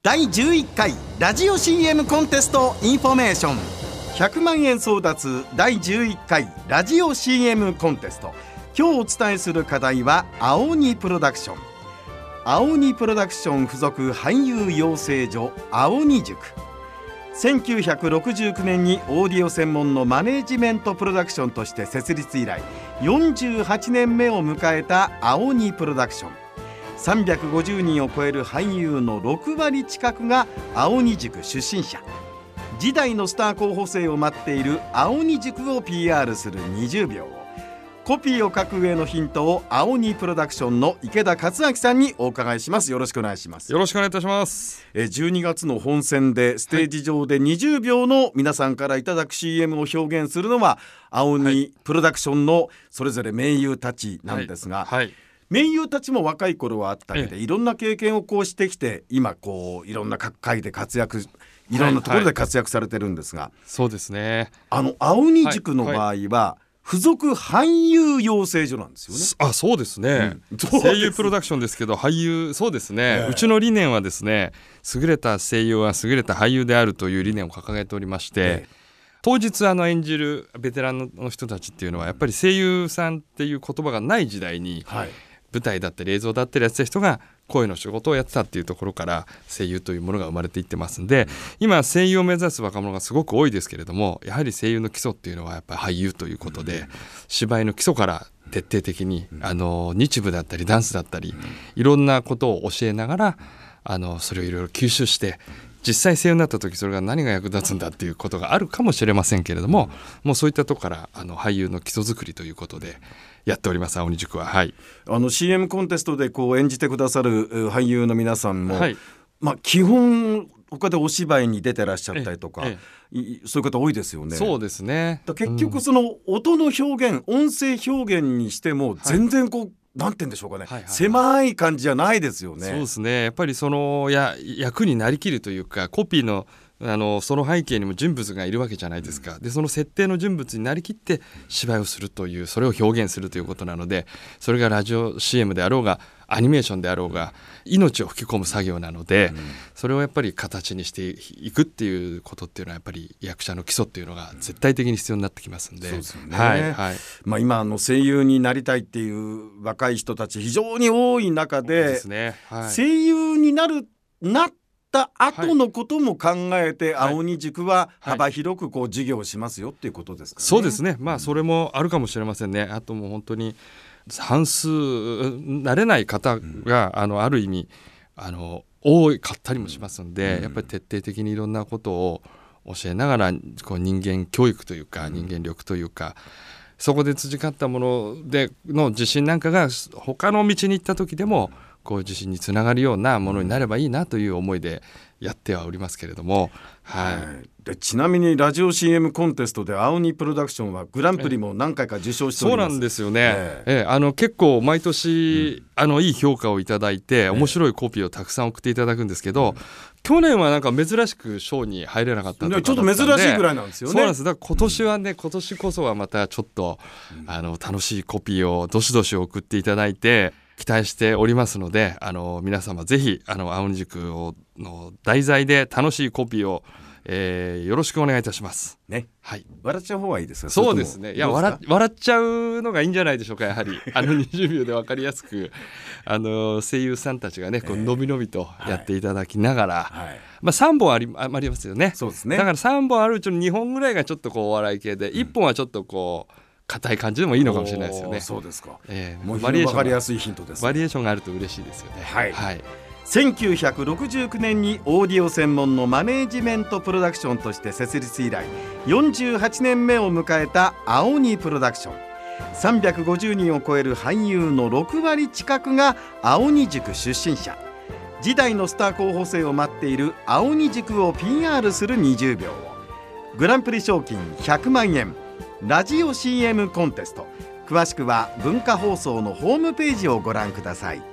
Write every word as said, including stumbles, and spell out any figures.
だいじゅういっかいラジオ シーエム コンテストインフォメーションひゃくまんえん争奪だいじゅういっかいラジオ シーエム コンテスト。今日お伝えする課題は青鬼プロダクション。青鬼プロダクション附属俳優養成所青鬼塾。せんきゅうひゃくろくじゅうきゅうねんにオーディオ専門のマネジメントプロダクションとして設立以来よんじゅうはちねんめを迎えた青鬼プロダクション。さんびゃくごじゅうにんを超える俳優のろくわり近くが青鬼塾出身者。次代のスター候補生を待っている青鬼塾を ピーアール するにじゅうびょうを、コピーを書く上のヒントを青鬼プロダクションの池田克明さんにお伺いします。よろしくお願いします。 よろしくお願いいたします。 えじゅうにがつの本選でステージ上でにじゅうびょうの皆さんからいただく シーエム を表現するのは青鬼プロダクションのそれぞれ名優たちなんですが、 はいはい、 名優たちも若い頃はあったけで、いろんな経験をこうしてきて今こういろんな各界で活躍、いろんなところで活躍されてるんですが、はいはい、 そうですね。 あの青鬼塾の場合は、はいはい、付属俳優養成所なんですよね。 あ、そうですね、うん、そうです。声優プロダクションですけど俳優、そうですね、えー、うちの理念はですね、優れた声優は優れた俳優であるという理念を掲げておりまして、えー、当日あの演じるベテランの人たちっていうのはやっぱり声優さんっていう言葉がない時代に、はい、舞台だったり映像だったりやってた人が声の仕事をやってたっていうところから声優というものが生まれていってますんで、今声優を目指す若者がすごく多いですけれども、やはり声優の基礎っていうのはやっぱり俳優ということで、芝居の基礎から徹底的にあの日舞だったりダンスだったりいろんなことを教えながら、あのそれをいろいろ吸収して実際声優になった時それが何が役立つんだっていうことがあるかもしれませんけれども、もうそういったところからあの俳優の基礎作りということでやっております、青鬼塾は。はい、あの シーエム コンテストでこう演じてくださる俳優の皆さんも、はい、まあ、基本他でお芝居に出てらっしゃったりとか、ええ、そういう方多いですよね。 そうですね。 だ結局その音の表現、うん、音声表現にしても全然こう、はい、なんて言うんでしょうかね、はいはいはい、狭い感じじゃないですよね。 そうですね。やっぱりそのや役になりきるというか、コピーのあのその背景にも人物がいるわけじゃないですか。でその設定の人物になりきって芝居をするという、それを表現するということなので、それがラジオ シーエム であろうがアニメーションであろうが命を吹き込む作業なので、うん、それをやっぱり形にしていくっていうことっていうのはやっぱり役者の基礎っていうのが絶対的に必要になってきますんで、 そうですよね。 はいはい、 まあ、今あの声優になりたいっていう若い人たち非常に多い中で、 ですね、はい、 声優になるなった後のことも考えて、はい、青鬼塾は幅広くこう授業をしますよっていうことですかね。 そうですね。まあそれもあるかもしれませんね。あともう本当に半数慣れない方が、うん、あのある意味あの多かったりもしますんで、うん、やっぱり徹底的にいろんなことを教えながらこう人間教育というか、うん、人間力というか、そこで培ったものでの自信なんかが他の道に行った時でもこう自信につながるようなものになればいいなという思いでやってはおりますけれども、はいはい、 でちなみにラジオ シーエム コンテストで青鬼プロダクションはグランプリも何回か受賞しております。 そうなんですよね、えええあの結構毎年、うん、あのいい評価をいただいて面白いコピーをたくさん送っていただくんですけど、ええ、去年はなんか珍しく賞に入れなかったとかだったんで、 ちょっと珍しいぐらいなんですよね。 そうなんです。だから今年はね、うん、今年こそはまたちょっと、うん、あの楽しいコピーをどしどし送っていただいて期待しておりますので、あの皆様ぜひあの青鬼塾をの題材で楽しいコピーを、えー、よろしくお願いいたしますね。はい、 笑っちゃう方がいいですか。 そうですね。いや 笑, 笑っちゃうのがいいんじゃないでしょうか。やはりあのにじゅうびょうで分かりやすくあの声優さんたちがねこうのびのびとやっていただきながら、はいはい、まあ、さんぼんあ り, ありますよね。 そうですね。 だからさんぼんあるうちのにほんぐらいがちょっとこうお笑い系で、うん、いっぽんはちょっとこう硬い感じでもいいのかもしれないですよね。 そうですか、 えー、 もう分かりやすいヒントです、ね、 バリエーションがあると嬉しいですよね。 はい、はい、せんきゅうひゃくろくじゅうきゅうねんにオーディオ専門のマネージメントプロダクションとして設立以来よんじゅうはちねんめを迎えた青鬼プロダクション。さんびゃくごじゅうにんを超える俳優のろくわり近くが青鬼塾出身者。次代のスター候補生を待っている青鬼塾を ピーアール するにじゅうびょうを、グランプリ賞金ひゃくまんえん、ラジオ シーエム コンテスト。詳しくは文化放送のホームページをご覧ください。